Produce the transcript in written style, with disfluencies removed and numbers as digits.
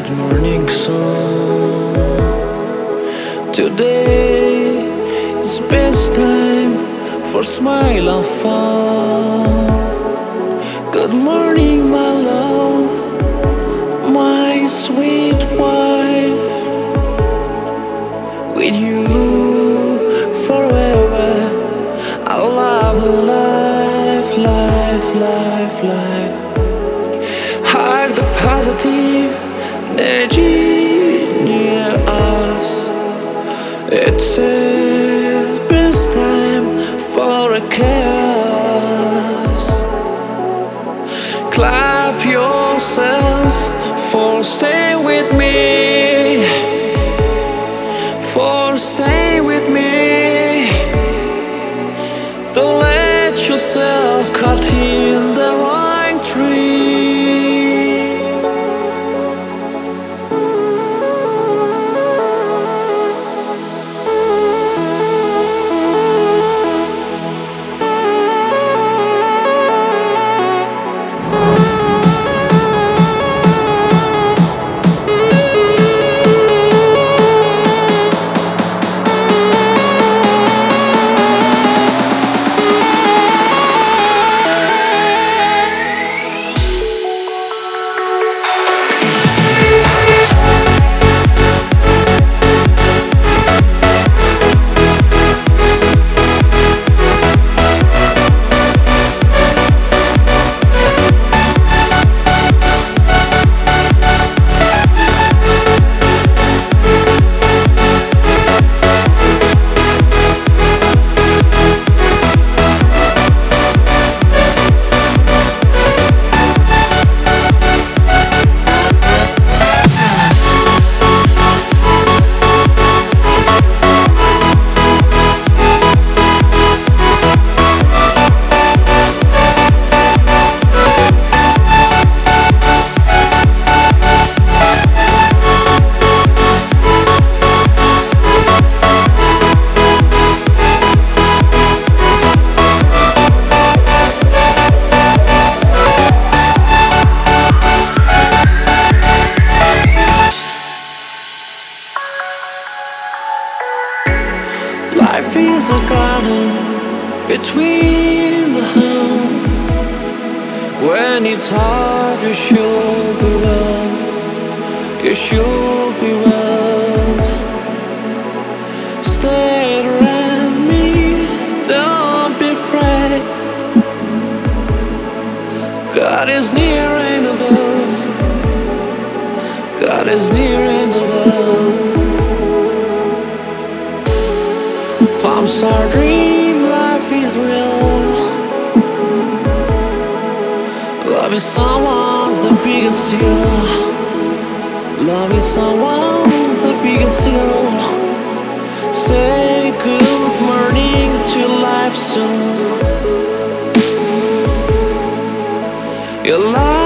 good morning sun. Today is best time for smile and fun. Good morning, my love, my sweet wife. With you forever, I love life, life, life, life. Hug the positive energy near us. It's the best time for a chaos. Clap yourself for staying with me, for staying with me. Don't let yourself cut in the wrong tree. Life is a garden between the home. When it's hard, you should be well. You should be well. Stay around me, don't be afraid. God is near and above. God is near and above. Palms are dream, life is real. Loving someone's the biggest deal. Loving someone's the biggest deal. Say good morning to life soon. Your life